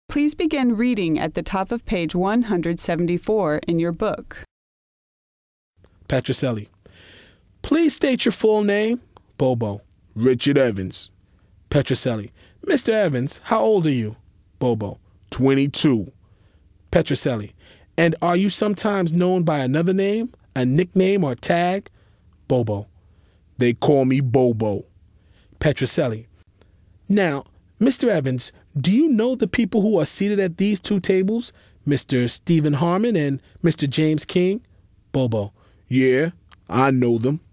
Please begin reading at the top of page 174 in your book. Petrocelli. Please state your full name. Bobo. Richard Evans. Petrocelli. Mr. Evans, how old are you? Bobo. 22. Petrocelli. And are you sometimes known by another name, a nickname or tag? Bobo. They call me Bobo. Petrocelli. Now, Mr. Evans, do you know the people who are seated at these two tables, Mr. Stephen Harmon and Mr. James King? Bobo. Yeah, I know them.